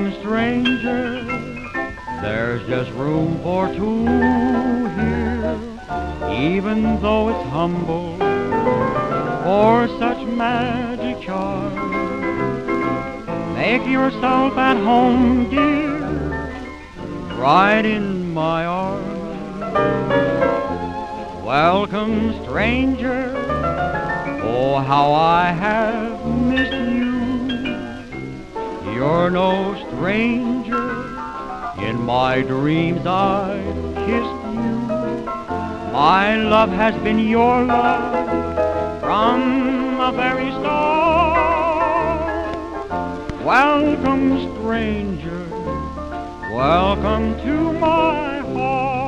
Welcome, stranger, there's just room for two here, even though it's humble for such magic charm. Make yourself at home, dear, right in my arms. Welcome, stranger, oh, how I have missed you. You're no stranger, in my dreams I've kissed you. My love has been your love from the very start. Welcome, stranger, welcome to my heart.